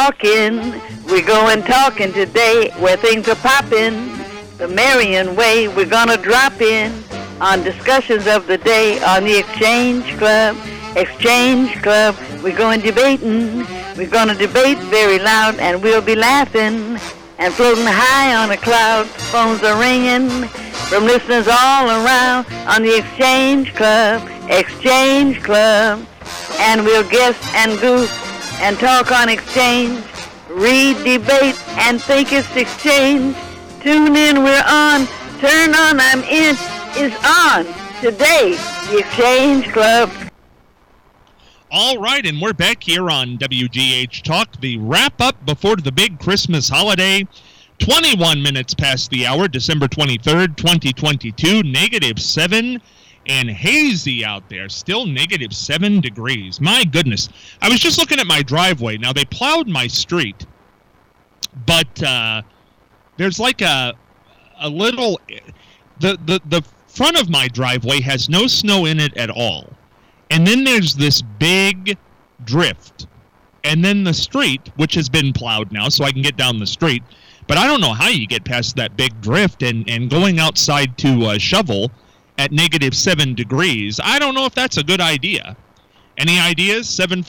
talking. We're going talking today where things are popping. The Marion way, we're gonna drop in on discussions of the day on the Exchange Club. Exchange Club, we're going debating. We're gonna debate very loud and we'll be laughing and floating high on a cloud. Phones are ringing from listeners all around on the Exchange Club. Exchange Club. And we'll guess and goof and talk on exchange, read, debate, and think it's exchange. Tune in, we're on. Turn on, I'm in, is on. Today, the Exchange Club. All right, and we're back here on WGH Talk, the wrap-up before the big Christmas holiday. 21 minutes past the hour, December 23rd, 2022, -7 and hazy out there, still -7 degrees. My goodness. I was just looking at my driveway. Now, they plowed my street, but there's like a little... The front of my driveway has no snow in it at all. And then there's this big drift. And then the street, which has been plowed now, so I can get down the street. But I don't know how you get past that big drift and going outside to shovel at -7 degrees. I don't know if that's a good idea. Any ideas?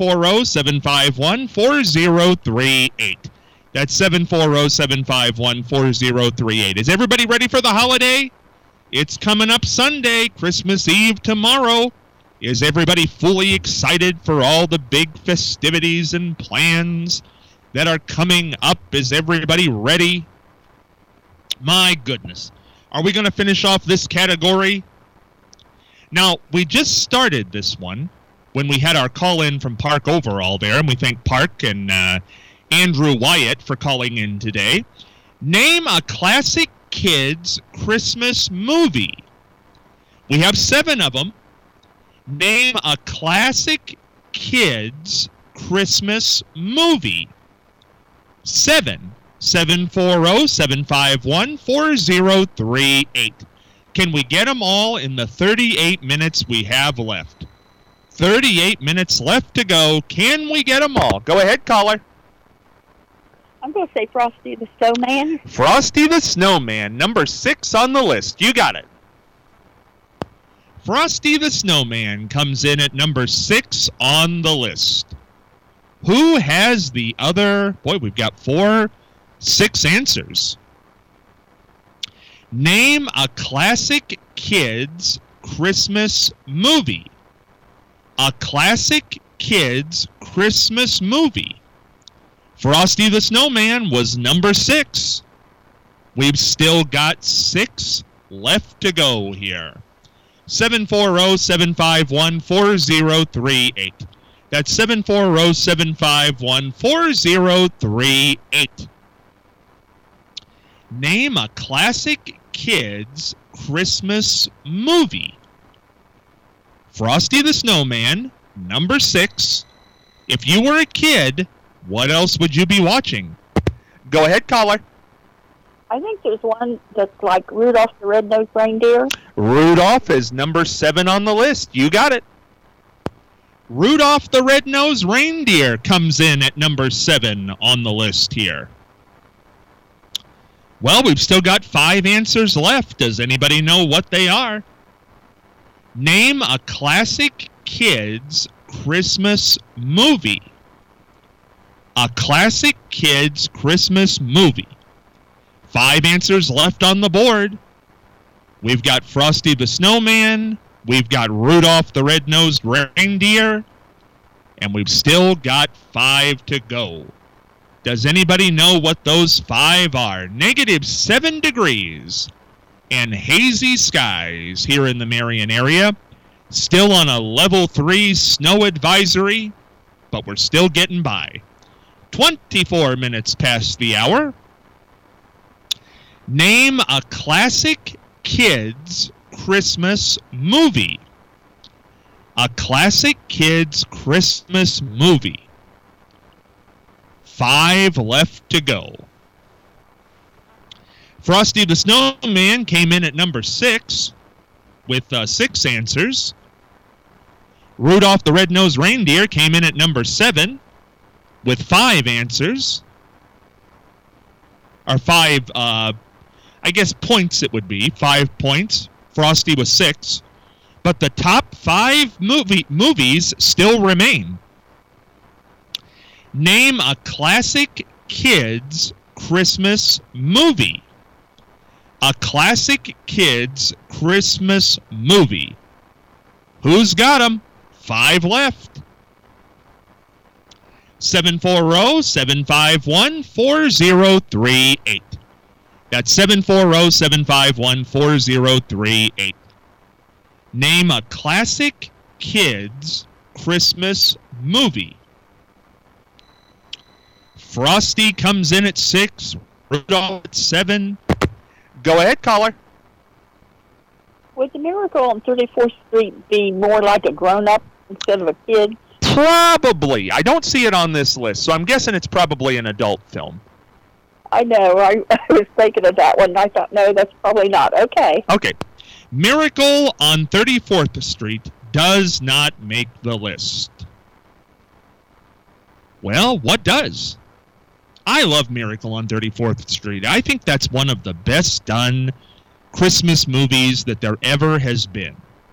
740-751-4038. That's 740-751-4038. Is everybody ready for the holiday? It's coming up Sunday, Christmas Eve tomorrow. Is everybody fully excited for all the big festivities and plans that are coming up? Is everybody ready? My goodness. Are we going to finish off this category? Now, we just started this one when we had our call-in from Park Overall there, and we thank Park and Andrew Wyatt for calling in today. Name a classic kids' Christmas movie. We have 7 of them. Name a classic kids' Christmas movie. 740-751-4038. Can we get them all in the 38 minutes we have left? 38 minutes left to go. Can we get them all? Go ahead, caller. I'm going to say Frosty the Snowman. Frosty the Snowman, number 6 on the list. You got it. Frosty the Snowman comes in at number 6 on the list. Who has the other... Boy, we've got 6 answers. Name a classic kids' Christmas movie. A classic kids' Christmas movie. Frosty the Snowman was number 6. We've still got 6 left to go here. 740-751-4038. That's 740-751-4038. Name a classic kids' Christmas movie. Frosty the Snowman, number 6. If you were a kid, what else would you be watching? Go ahead, caller. I think there's one that's like Rudolph the Red-Nosed Reindeer. Rudolph is number 7 on the list. You got it. Rudolph the Red-Nosed Reindeer comes in at number 7 on the list here. Well, we've still got 5 answers left. Does anybody know what they are? Name a classic kids' Christmas movie. A classic kids' Christmas movie. 5 answers left on the board. We've got Frosty the Snowman. We've got Rudolph the Red-Nosed Reindeer. And we've still got 5 to go. Does anybody know what those 5 are? -7 degrees and hazy skies here in the Marion area. Still on a level 3 snow advisory, but we're still getting by. 24 minutes past the hour. Name a classic kids' Christmas movie. A classic kids' Christmas movie. 5 left to go. Frosty the Snowman came in at number 6 with 6 answers. Rudolph the Red-Nosed Reindeer came in at number 7 with 5 answers. Or 5, I guess points it would be. 5 points. Frosty was 6. But the top 5 movies still remain. Name a classic kids' Christmas movie. A classic kids' Christmas movie. Who's got 'em? 5 left. 740-751-4038. That's 740-751-4038. Name a classic kids' Christmas movie. Frosty comes in at 6. Rudolph at 7. Go ahead, caller. Would the Miracle on 34th Street be more like a grown-up instead of a kid? Probably. I don't see it on this list, so I'm guessing it's probably an adult film. I know. I was thinking of that one, and I thought, no, that's probably not. Okay. Okay. Miracle on 34th Street does not make the list. Well, what does? I love Miracle on 34th Street. I think that's one of the best done Christmas movies that there ever has been.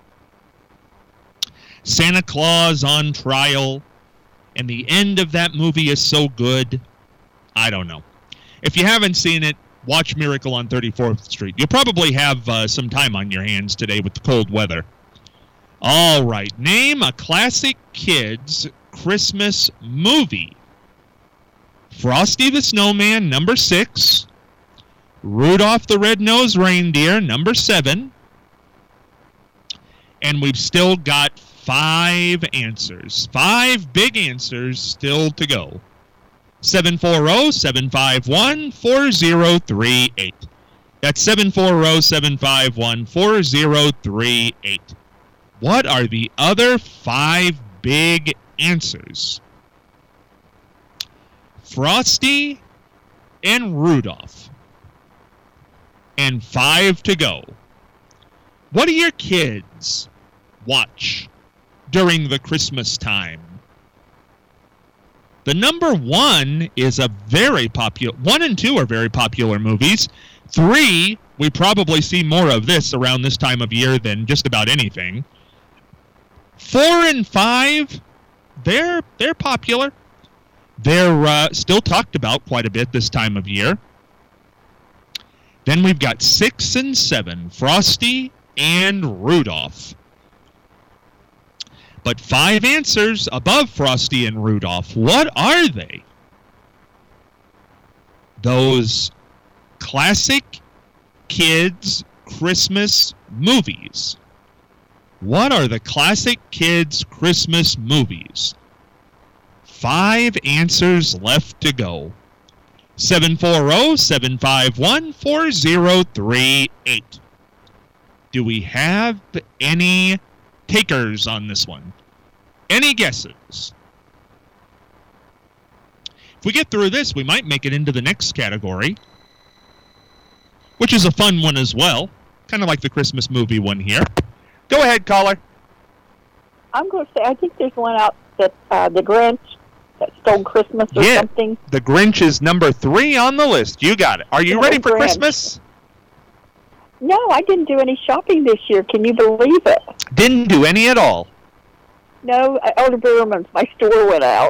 Santa Claus on trial, and the end of that movie is so good. I don't know. If you haven't seen it, watch Miracle on 34th Street. You'll probably have some time on your hands today with the cold weather. All right, name a classic kids' Christmas movie. Frosty the Snowman, number 6. Rudolph the Red-Nosed Reindeer, number 7. And we've still got 5 answers. 5 big answers still to go. 740-751-4038. That's 740-751-4038. What are the other 5 big answers? Frosty and Rudolph. And 5 to go. What do your kids watch during the Christmas time? The number 1 is a very popular... 1 and 2 are very popular movies. 3, we probably see more of this around this time of year than just about anything. 4 and 5, they're popular. They're still talked about quite a bit this time of year. Then we've got 6 and 7, Frosty and Rudolph. But 5 answers above Frosty and Rudolph. What are they? Those classic kids' Christmas movies. What are the classic kids' Christmas movies? 5 answers left to go. 740-751-4038. Do we have any takers on this one? Any guesses? If we get through this, we might make it into the next category, which is a fun one as well. Kind of like the Christmas movie one here. Go ahead, caller. I'm going to say, I think there's one out that The Grinch that stole Christmas or something. The Grinch is number 3 on the list. You got it. Are you ready for Christmas? No, I didn't do any shopping this year. Can you believe it? Didn't do any at all. No, Elder Berman's, my store went out.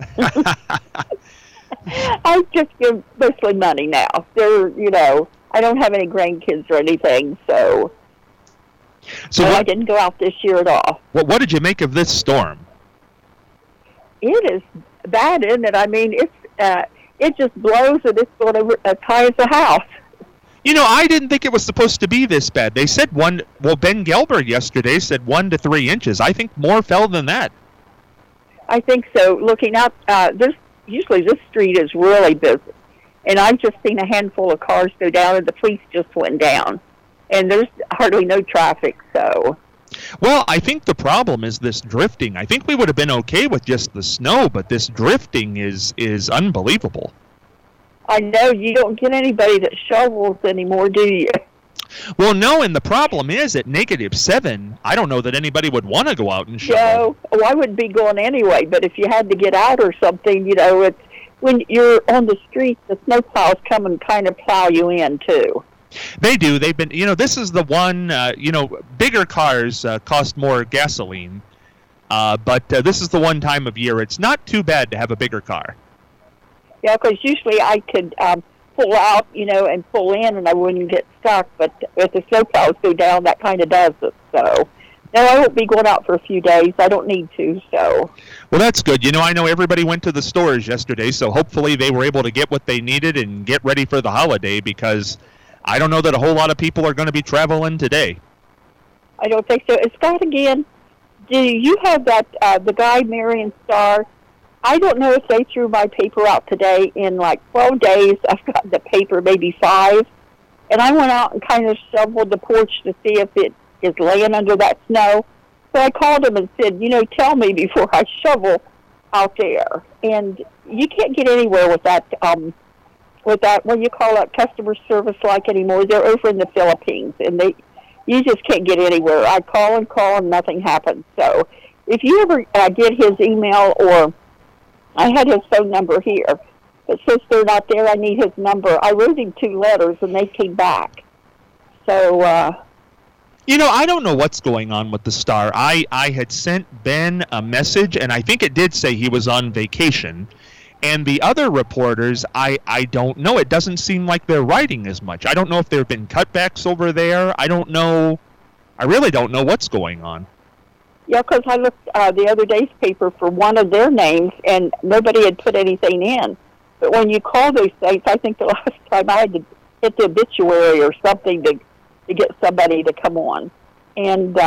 I just give mostly money now. I don't have any grandkids or anything, so I didn't go out this year at all. What did you make of this storm? It is bad, isn't it? I mean, it just blows and it's going to tie the house. I didn't think it was supposed to be this bad. They said Ben Gelber yesterday said 1 to 3 inches. I think more fell than that. I think so. Looking out, usually this street is really busy. And I've just seen a handful of cars go down, and the police just went down. And there's hardly no traffic, so... Well, I think the problem is this drifting. I think we would have been okay with just the snow, but this drifting is unbelievable. I know. You don't get anybody that shovels anymore, do you? Well, no, and the problem is at -7, I don't know that anybody would want to go out and shovel. No, I wouldn't be going anyway, but if you had to get out or something, it's when you're on the street, the snowplows come and kind of plow you in, too. They do. They've been, this is the one, bigger cars cost more gasoline, but this is the one time of year it's not too bad to have a bigger car. Yeah, because usually I could pull out, and pull in, and I wouldn't get stuck. But if the snowplows go down, that kind of does it. So, no, I won't be going out for a few days. I don't need to. So. Well, that's good. I know everybody went to the stores yesterday, so hopefully they were able to get what they needed and get ready for the holiday, because I don't know that a whole lot of people are going to be traveling today. I don't think so. Scott, again, do you have that the guy Marion Star? I don't know if they threw my paper out today. In like 12 days, I've got the paper, maybe 5. And I went out and kind of shoveled the porch to see if it is laying under that snow. So I called him and said, tell me before I shovel out there. And you can't get anywhere with that, what you call that, customer service like anymore. They're over in the Philippines, and you just can't get anywhere. I call and nothing happens. So if you ever get his email, or I had his phone number here, but since they're not there, I need his number. I wrote him 2 letters, and they came back. So, I don't know what's going on with the Star. I had sent Ben a message, and I think it did say he was on vacation. And the other reporters, I don't know. It doesn't seem like they're writing as much. I don't know if there have been cutbacks over there. I don't know. I really don't know what's going on. Yeah, because I looked the other day's paper for one of their names, and nobody had put anything in. But when you call those things, I think the last time I had to hit the obituary or something to get somebody to come on. And,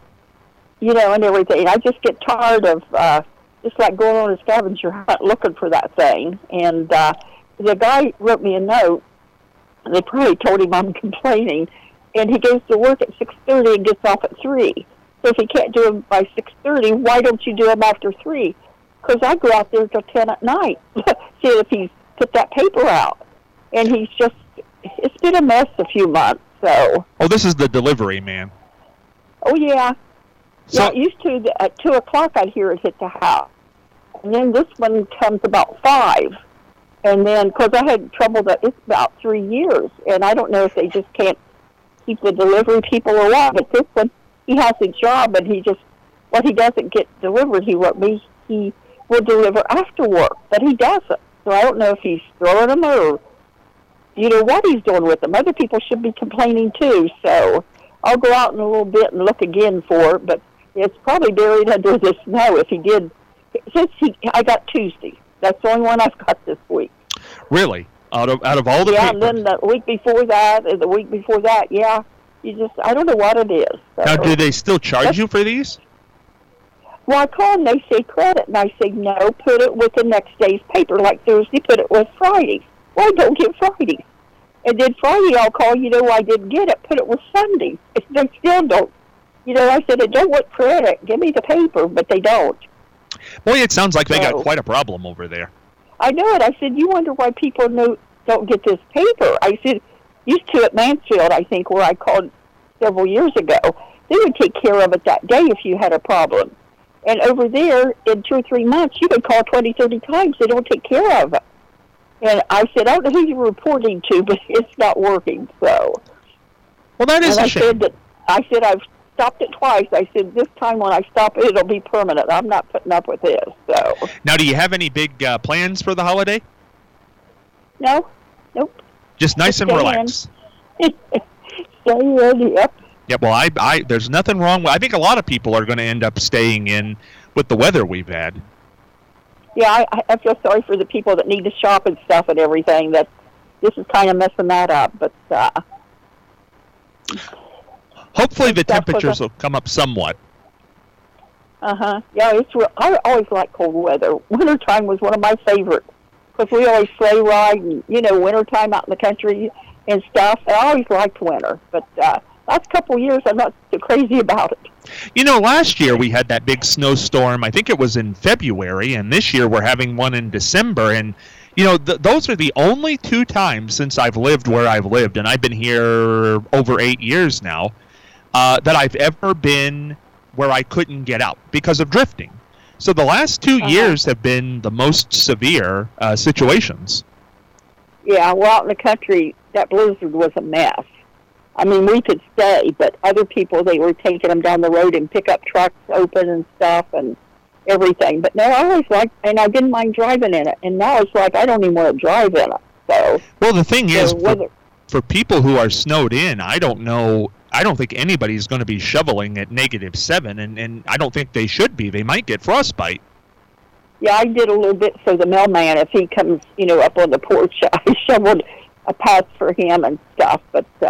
and everything. I just get tired of just like going on a scavenger hunt looking for that thing. And the guy wrote me a note, and they probably told him I'm complaining, and he goes to work at 6:30 and gets off at 3. So if he can't do them by 6:30, why don't you do them after 3? Because I go out there till 10 at night, see if he's put that paper out. And it's been a mess a few months, so. Oh, this is the delivery man. Oh, yeah. So, yeah, it used to, at 2 o'clock, I'd hear it hit the house. And then this one comes about 5. And then, because I had trouble it's about 3 years. And I don't know if they just can't keep the delivery people or what. But this one, he has a job, and what he doesn't get delivered, he wrote me, he will deliver after work. But he doesn't. So I don't know if he's throwing them or, what he's doing with them. Other people should be complaining, too. So I'll go out in a little bit and look again for it. But it's probably buried under the snow if he did. I got Tuesday. That's the only one I've got this week. Really? Out of all the papers? And then the week before that, and the week before that, yeah. I don't know what it is. So. Now, do they still charge you for these? Well, I call them, they say credit, and I say, no, put it with the next day's paper. Like Thursday, put it with Friday. Well, I don't get Fridays. And then Friday, I'll call, I didn't get it, put it with Sunday. They still don't. I said, I don't want credit. Give me the paper, but they don't. Boy, it sounds like they got quite a problem over there. I know it. I said, you wonder why people don't get this paper. I said, used to at Mansfield, I think, where I called several years ago, they would take care of it that day if you had a problem. And over there, in 2 or 3 months, you could call 20, 30 times. They don't take care of it. And I said, I don't know who you're reporting to, but it's not working. So, well, that is a shame. I said, I've stopped it twice. I said, this time when I stop it, it'll be permanent. I'm not putting up with this. So. Now, do you have any big plans for the holiday? No. Nope. Just nice and relaxed. Stay in, yep. Yeah, well, there's nothing wrong with. I think a lot of people are going to end up staying in with the weather we've had. Yeah, I feel sorry for the people that need to shop and stuff and everything. That this is kind of messing that up, but hopefully the temperatures will come up somewhat. Yeah, it's real. I always like cold weather. Wintertime was one of my favorites because we always sleigh ride and wintertime out in the country and stuff. I always liked winter, but last couple of years I'm not so crazy about it. Last year we had that big snowstorm. I think it was in February, and this year we're having one in December. And those are the only 2 times since I've lived where I've lived, and I've been here over 8 years now, that I've ever been where I couldn't get out because of drifting. So the last 2 years have been the most severe situations. Yeah, well, out in the country, that blizzard was a mess. I mean, we could stay, but other people, they were taking them down the road and pickup trucks open and stuff and everything. But no, I always liked, and I didn't mind driving in it. And now it's like I don't even want to drive in it. So, well, the thing is, for people who are snowed in, I don't think anybody's going to be shoveling at -7, and I don't think they should be. They might get frostbite. Yeah, I did a little bit so the mailman, if he comes, up on the porch, I shoveled a path for him and stuff,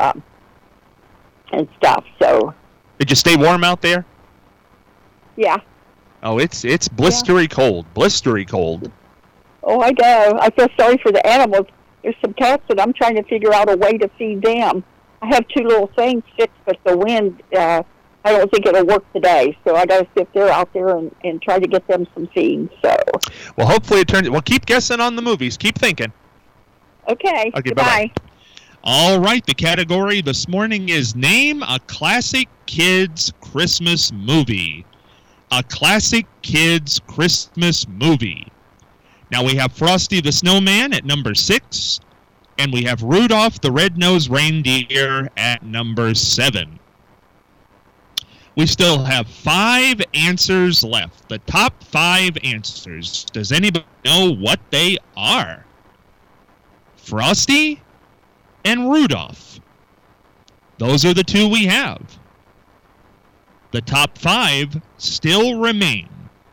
so. Did you stay warm out there? Yeah. Oh, it's blistery cold. Oh, I know. I feel sorry for the animals. There's some cats that I'm trying to figure out a way to feed them. I have 2 little things fixed, but the wind, I don't think it'll work today. So I got to sit there out there and try to get them some feed. So. Well, hopefully it turns. Well, keep guessing on the movies. Keep thinking. Okay. Goodbye. Bye. All right. The category this morning is Name a Classic Kids Christmas Movie. A classic kids Christmas movie. Now we have Frosty the Snowman at number 6, and we have Rudolph the Red-Nosed Reindeer at number 7. We still have 5 answers left. The top 5 answers. Does anybody know what they are? Frosty and Rudolph. Those are the 2 we have. The top 5 still remain.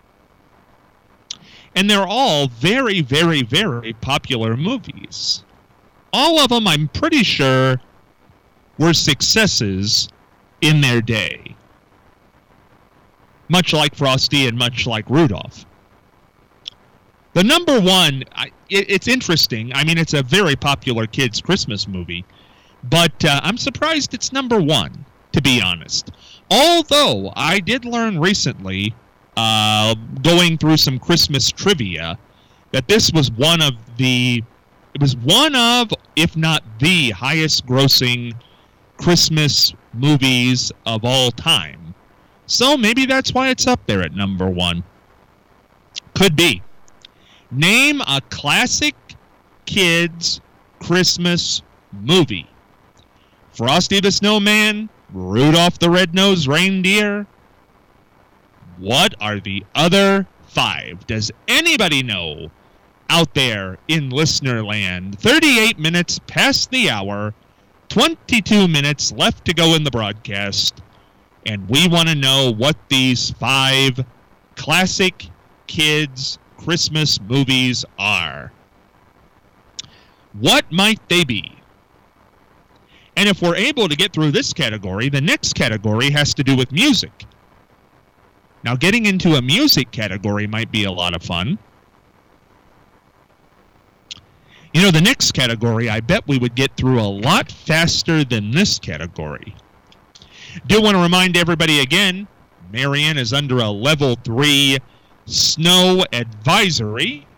And they're all very, very, very popular movies. All of them, I'm pretty sure, were successes in their day. Much like Frosty and much like Rudolph. The number 1, it's interesting. I mean, it's a very popular kids' Christmas movie. But I'm surprised it's number 1, to be honest. Although, I did learn recently, going through some Christmas trivia, that this was one of, if not the highest grossing Christmas movies of all time. So maybe that's why it's up there at number 1. Could be. Name a classic kids Christmas movie. Frosty the Snowman, Rudolph the Red-Nosed Reindeer. What are the other 5? Does anybody know out there in listener land? 38 minutes past the hour, 22 minutes left to go in the broadcast, and we want to know what these 5 classic kids Christmas movies are. What might they be? And if we're able to get through this category, the next category has to do with music. Now, getting into a music category might be a lot of fun. The next category, I bet we would get through a lot faster than this category. Do want to remind everybody again, Marion is under a level 3 snow advisory.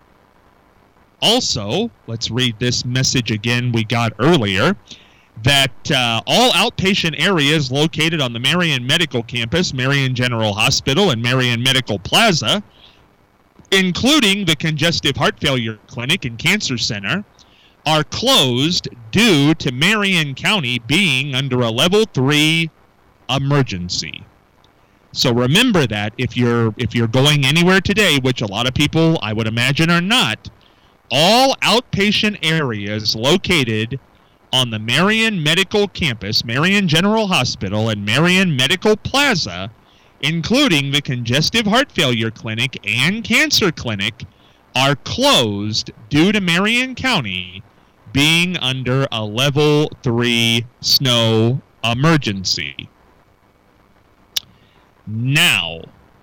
Also, let's read this message again we got earlier, that all outpatient areas located on the Marion Medical Campus, Marion General Hospital, and Marion Medical Plaza, including the Congestive Heart Failure Clinic and Cancer Center, are closed due to Marion County being under a level 3 emergency. So remember that if you're going anywhere today, which a lot of people I would imagine are not, all outpatient areas located on the Marion Medical Campus, Marion General Hospital, and Marion Medical Plaza, including the Congestive Heart Failure Clinic and Cancer Clinic, are closed due to Marion County being under a level 3 snow emergency. Now,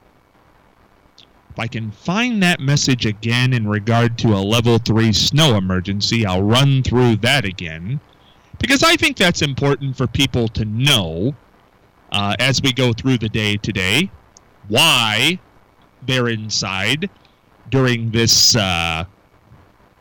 if I can find that message again in regard to a level 3 snow emergency, I'll run through that again, because I think that's important for people to know as we go through the day today, why they're inside during this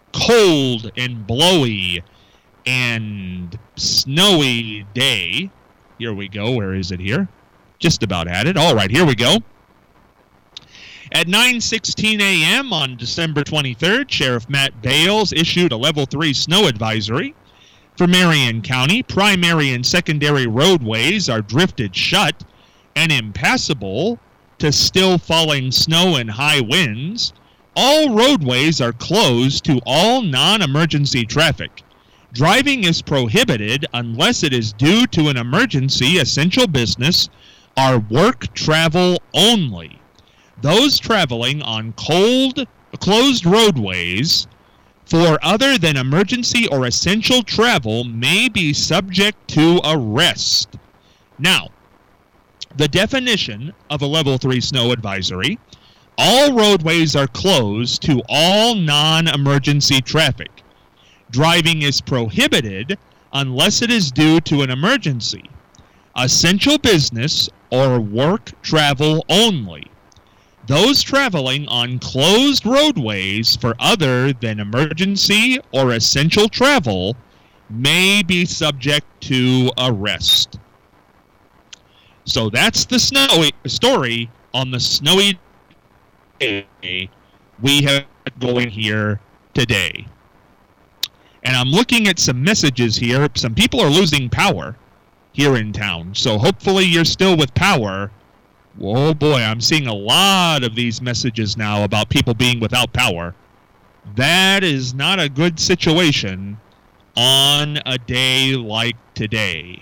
cold and blowy and snowy day. Here we go. Where is it here? Just about had it. All right, here we go. At 9:16 a.m. on December 23rd, Sheriff Matt Bales issued a Level 3 snow advisory for Marion County. Primary and secondary roadways are drifted shut and impassable to still falling snow and high winds. All roadways are closed to all non-emergency traffic. Driving is prohibited unless it is due to an emergency, essential business, or work travel only. Those traveling on closed roadways for other than emergency or essential travel may be subject to arrest. Now, the definition of a Level 3 snow advisory: all roadways are closed to all non-emergency traffic. Driving is prohibited unless it is due to an emergency, essential business, or work travel only. Those traveling on closed roadways for other than emergency or essential travel may be subject to arrest. So that's the snowy story on the snowy day we have going here today. And I'm looking at some messages here. Some people are losing power here in town. So hopefully you're still with power. Oh boy, I'm seeing a lot of these messages now about people being without power. That is not a good situation on a day like today.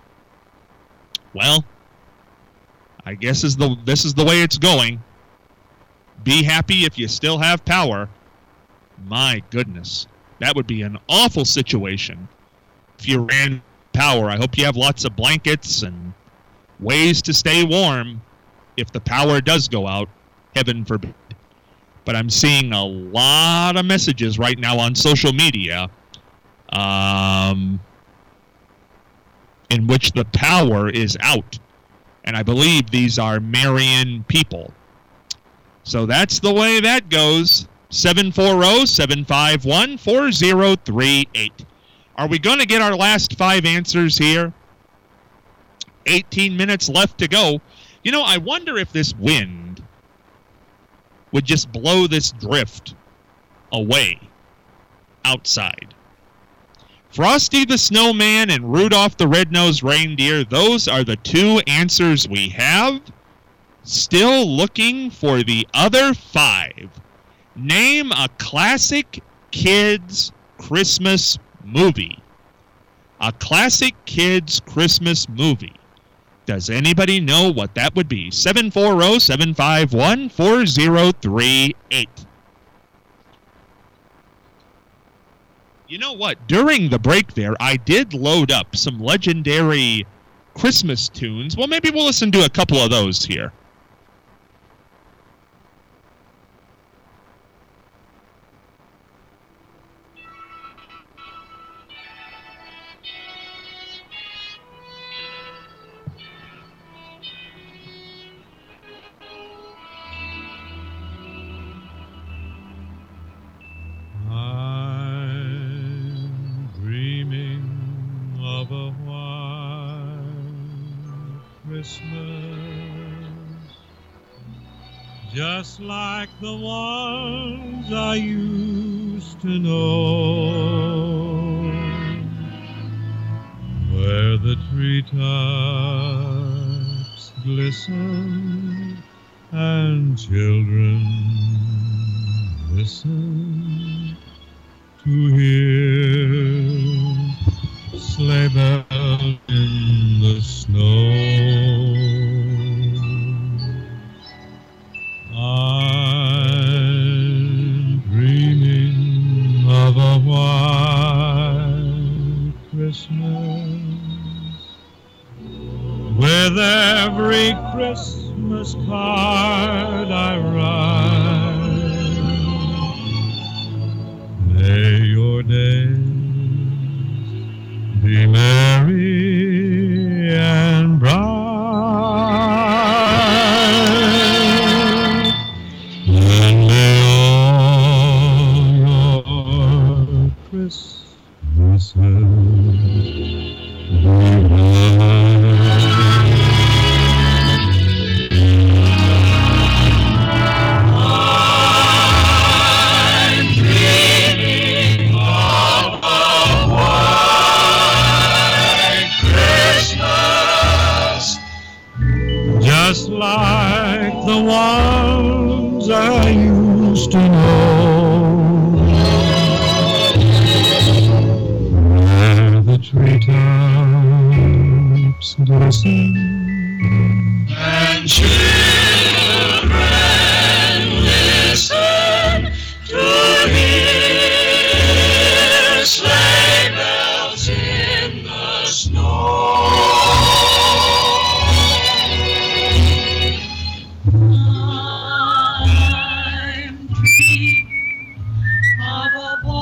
Well, I guess this is the way it's going. Be happy if you still have power. My goodness, that would be an awful situation if you ran power. I hope you have lots of blankets and ways to stay warm if the power does go out, heaven forbid. But I'm seeing a lot of messages right now on social media in which the power is out. And I believe these are Marion people. So that's the way that goes. 740-751-4038. Are we going to get our last 5 answers here? 18 minutes left to go. You know, I wonder if this wind would just blow this drift away outside. Frosty the Snowman and Rudolph the Red-Nosed Reindeer, those are the 2 answers we have. Still looking for the other 5. Name a classic kids' Christmas movie. A classic kids' Christmas movie. Does anybody know what that would be? 740-751-4038. You know what? During the break there, I did load up some legendary Christmas tunes. Well, maybe we'll listen to a couple of those here. Just like the ones I used to know, where the treetops glisten and children listen to hear sleigh bells in the snow. I'm dreaming of a white Christmas, with every Christmas card I write. May your days be merry and bright. And may all your worlds I used to know, where the treetops glisten and children listen to hear sleigh bells in the snow. I'm dreaming of a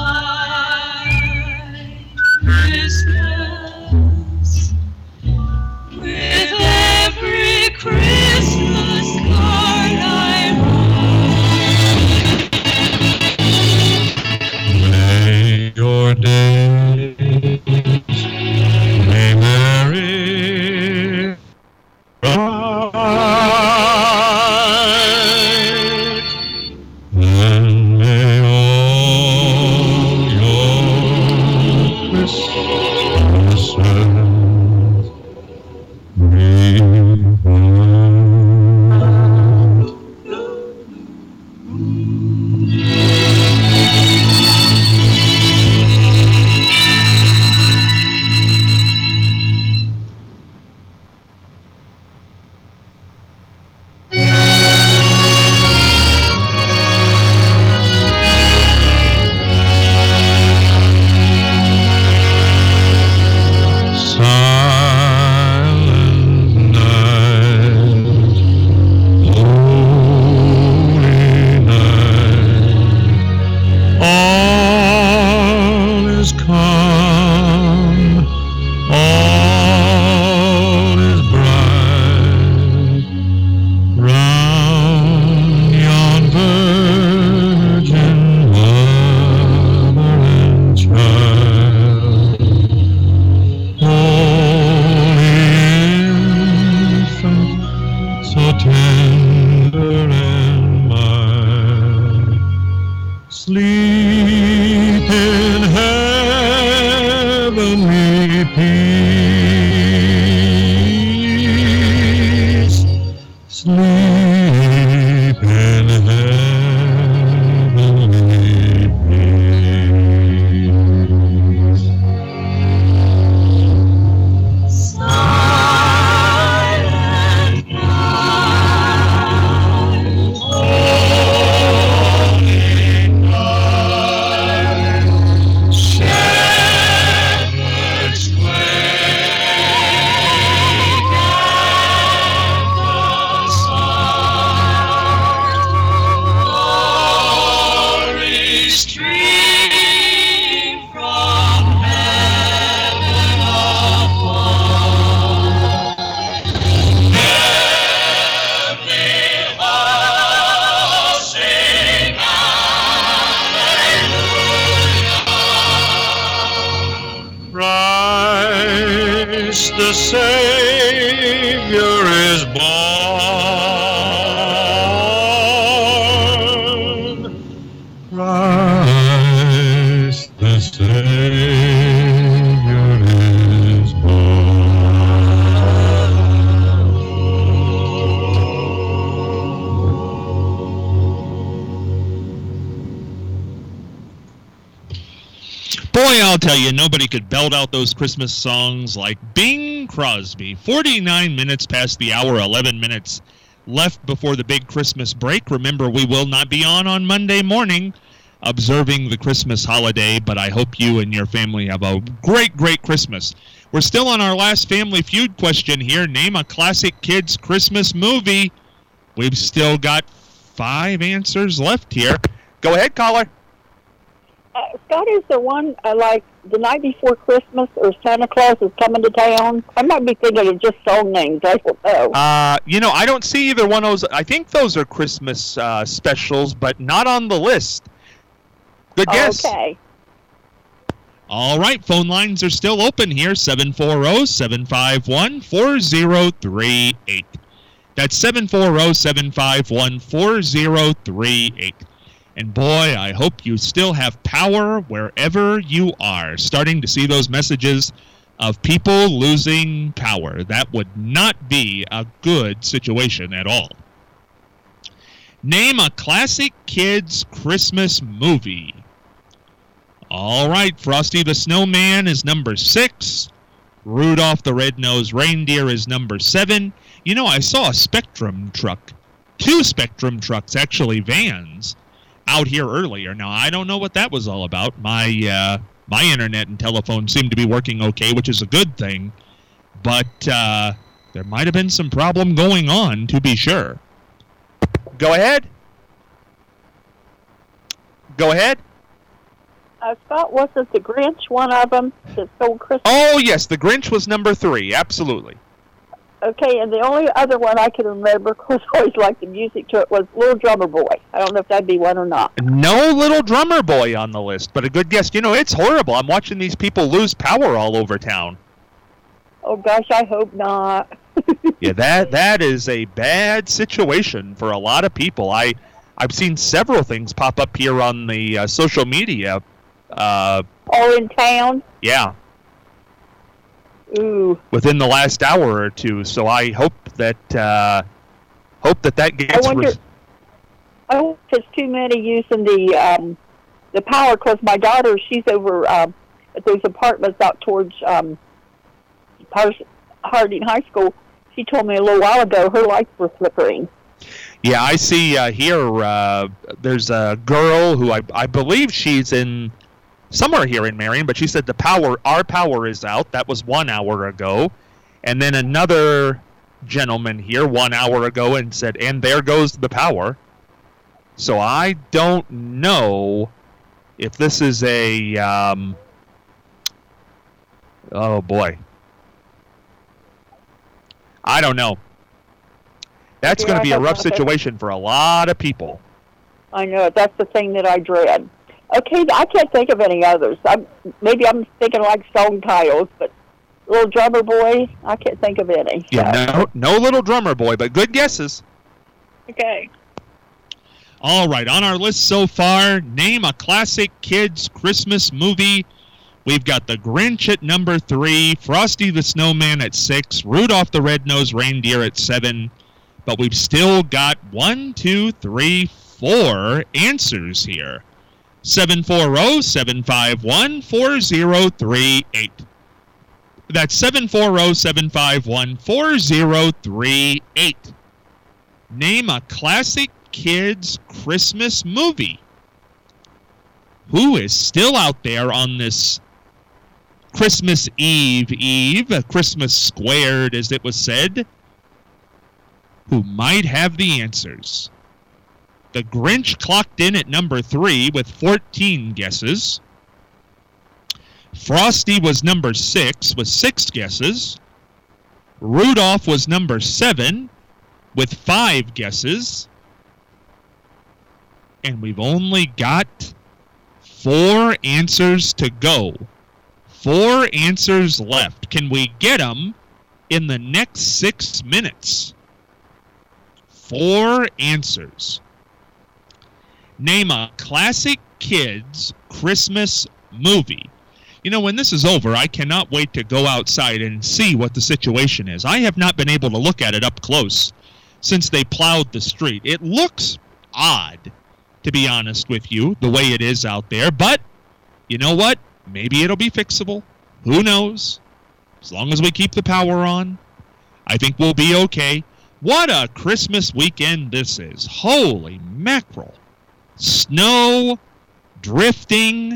white Christmas, with every Christmas card I write. May your days be merry, bright, and may all your Christmases be bright. Silent night, holy night, all is calm, all is bright, round yon virgin mother and child. Holy infant, so tender and mild, sleep in heavenly peace, sleep in heavenly peace. Silent night, holy night, shepherds quake at the sight, glory stream from heaven above. Every heart sing hallelujah. Christ the Savior is born. Christ the Savior is Boy, I'll tell you, nobody could belt out those Christmas songs like Bing Crosby. 49 minutes past the hour, 11 minutes left before the big Christmas break. Remember, we will not be on Monday morning observing the Christmas holiday, but I hope you and your family have a great, great Christmas. We're still on our last Family Feud question here. Name a classic kids' Christmas movie. We've still got 5 answers left here. Go ahead, caller. Scott, is there one like The Night Before Christmas or Santa Claus is Coming to Town? I might be thinking of just song names. I don't know. I don't see either one of those. I think those are Christmas specials, but not on the list. Good guess. Okay. All right, phone lines are still open here, 740-751-4038. That's 740-751-4038. And boy, I hope you still have power wherever you are. Starting to see those messages of people losing power. That would not be a good situation at all. Name a classic kids' Christmas movie. All right, Frosty the Snowman is number 6. Rudolph the Red-Nosed Reindeer is number 7. You know, I saw a Spectrum truck. 2 Spectrum trucks, actually vans, out here earlier. Now, I don't know what that was all about. My internet and telephone seemed to be working okay, which is a good thing. But there might have been some problem going on, to be sure. Go ahead. Go ahead. Scott, wasn't the Grinch one of them that stole Christmas? Oh, yes, the Grinch was number 3, absolutely. Okay, and the only other one I can remember, because I always liked the music to it, was Little Drummer Boy. I don't know if that'd be one or not. No Little Drummer Boy on the list, but a good guess. You know, it's horrible. I'm watching these people lose power all over town. Oh, gosh, I hope not. Yeah, that is a bad situation for a lot of people. I've seen several things pop up here on the social media. All in town? Yeah. Ooh. Within the last hour or two, so I hope that gets. I wonder if it's too many using the power, because my daughter, she's over at those apartments out towards Harding High School. She told me a little while ago her lights were flickering. Yeah, I see here there's a girl who I believe she's in somewhere here in Marion, but she said our power is out. That was 1 hour ago. And then another gentleman here 1 hour ago and said, and there goes the power. So I don't know if this is a, oh boy. I don't know. That's going to be a rough situation for a lot of people. I know it. That's the thing that I dread. Okay, I can't think of any others. Maybe I'm thinking like song titles, but Little Drummer Boy, I can't think of any. Yeah, no Little Drummer Boy, but good guesses. Okay. All right, on our list so far, name a classic kids' Christmas movie. We've got The Grinch at number 3, Frosty the Snowman at 6, Rudolph the Red-Nosed Reindeer at 7, but we've still got 1, 2, 3, 4 answers here. 740-751-4038. That's 740-751-4038. Name a classic kids' Christmas movie. Who is still out there on this Christmas Eve, Christmas squared as it was said, who might have the answers? The Grinch clocked in at number 3 with 14 guesses. Frosty was number 6 with 6 guesses. Rudolph was number 7 with 5 guesses. And we've only got 4 answers to go. 4 answers left. Can we get them in the next 6 minutes? 4 answers. Name a classic kids' Christmas movie. You know, when this is over, I cannot wait to go outside and see what the situation is. I have not been able to look at it up close since they plowed the street. It looks odd, to be honest with you, the way it is out there. But, you know what? Maybe it'll be fixable. Who knows? As long as we keep the power on, I think we'll be okay. What a Christmas weekend this is. Holy mackerel. Snow, drifting,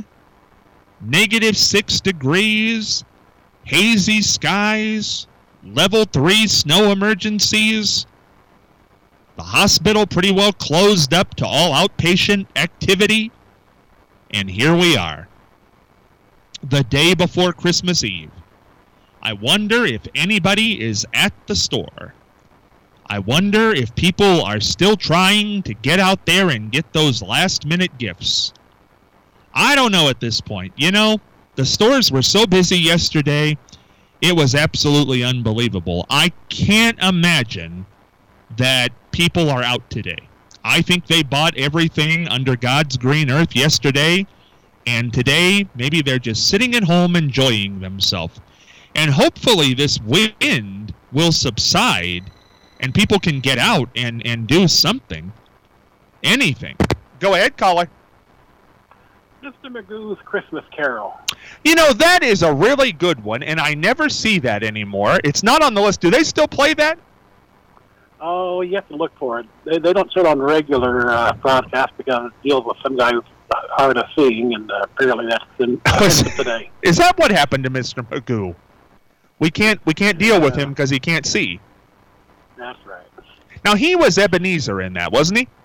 -6 degrees, hazy skies, level 3 snow emergencies. The hospital pretty well closed up to all outpatient activity. And here we are, the day before Christmas Eve. I wonder if anybody is at the store. I wonder if people are still trying to get out there and get those last-minute gifts. I don't know at this point. You know, the stores were so busy yesterday, it was absolutely unbelievable. I can't imagine that people are out today. I think they bought everything under God's green earth yesterday, and today maybe they're just sitting at home enjoying themselves. And hopefully this wind will subside and people can get out and do something. anything. Go ahead, caller. Mr. Magoo's Christmas Carol. You know, that is a really good one, and I never see that anymore. It's not on the list. Do they still play that? Oh, you have to look for it. They don't show it on regular broadcast because it deals with some guy who's hard to sing, and apparently that's in today. Is that what happened to Mr. Magoo? We can't deal with him because he can't see. That's right. Now, he was Ebenezer in that, wasn't he?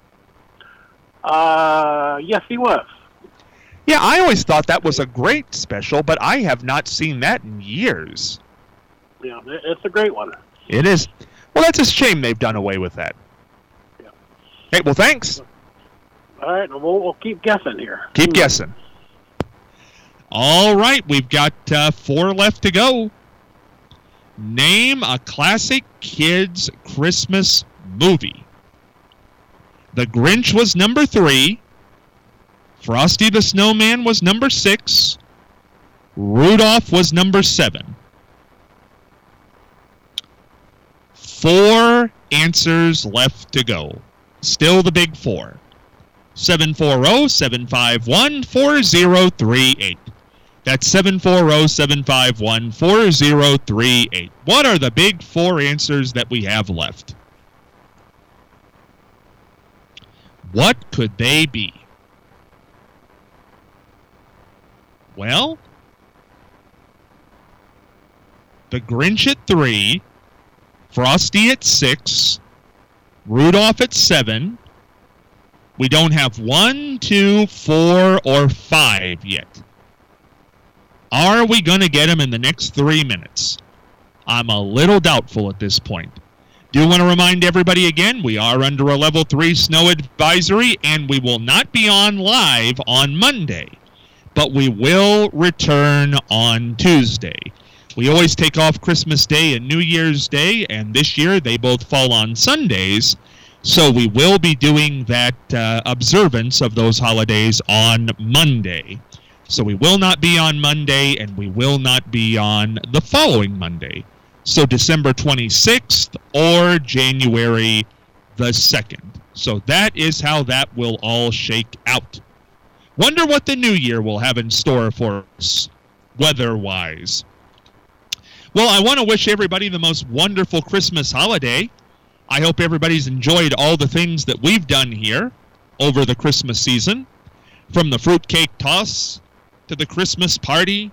Yes, he was. Yeah, I always thought that was a great special, but I have not seen that in years. Yeah, it's a great one. It is. Well, that's a shame they've done away with that. Yeah. Hey, well, thanks. All right, we'll keep guessing here. Keep guessing. All right, we've got 4 left to go. Name a classic kids' Christmas movie. The Grinch was number 3. Frosty the Snowman was number 6. Rudolph was number 7. 4 answers left to go. Still the big 4. 740-751-4038. That's 740-751-4038. What are the big 4 answers that we have left? What could they be? Well, the Grinch at 3, Frosty at 6, Rudolph at 7. We don't have 1, 2, 4, or 5 yet. Are we going to get them in the next 3 minutes? I'm a little doubtful at this point. Do want to remind everybody again, we are under a level 3 snow advisory, and we will not be on live on Monday, but we will return on Tuesday. We always take off Christmas Day and New Year's Day, and this year they both fall on Sundays, so we will be doing that observance of those holidays on Monday. So we will not be on Monday, and we will not be on the following Monday. So December 26th or January the 2nd. So that is how that will all shake out. Wonder what the new year will have in store for us, weather-wise. Well, I want to wish everybody the most wonderful Christmas holiday. I hope everybody's enjoyed all the things that we've done here over the Christmas season, from the fruitcake toss to the Christmas party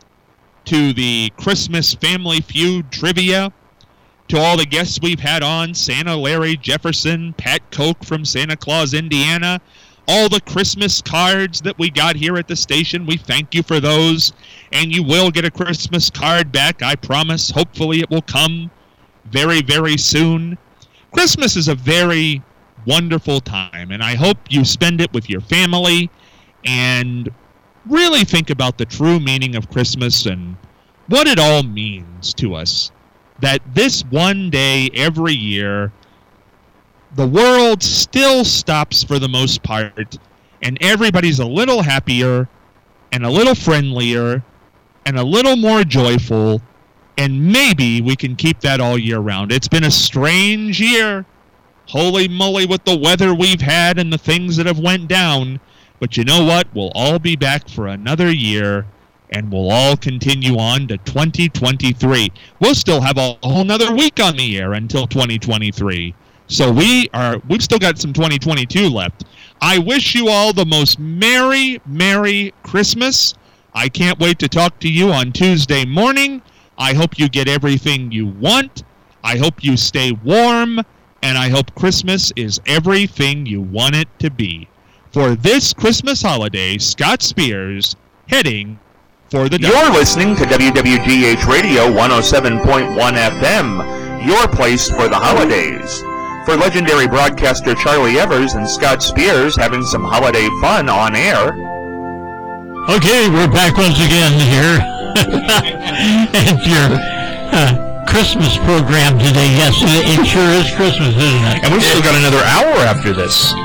to the Christmas Family Feud trivia to all the guests we've had on, Santa Larry Jefferson, Pat Koch from Santa Claus, Indiana, all the Christmas cards that we got here at the station. We thank you for those, and you will get a Christmas card back, I promise. Hopefully it will come very, very soon. Christmas is a very wonderful time, and I hope you spend it with your family and really think about the true meaning of Christmas and what it all means to us. That this one day every year, the world still stops for the most part, and everybody's a little happier and a little friendlier and a little more joyful, and maybe we can keep that all year round. It's been a strange year. Holy moly with the weather we've had and the things that have went down. But you know what? We'll all be back for another year, and we'll all continue on to 2023. We'll still have a whole nother week on the air until 2023. So we've still got some 2022 left. I wish you all the most Merry, Merry Christmas. I can't wait to talk to you on Tuesday morning. I hope you get everything you want. I hope you stay warm, and I hope Christmas is everything you want it to be. For this Christmas holiday, Scott Spears heading for the... You're listening to WWGH Radio 107.1 FM, your place for the holidays. For legendary broadcaster Charlie Evers and Scott Spears having some holiday fun on air. Okay, we're back once again here. It's your Christmas program today. Yes, it sure is Christmas, isn't it? And we've still got another hour after this.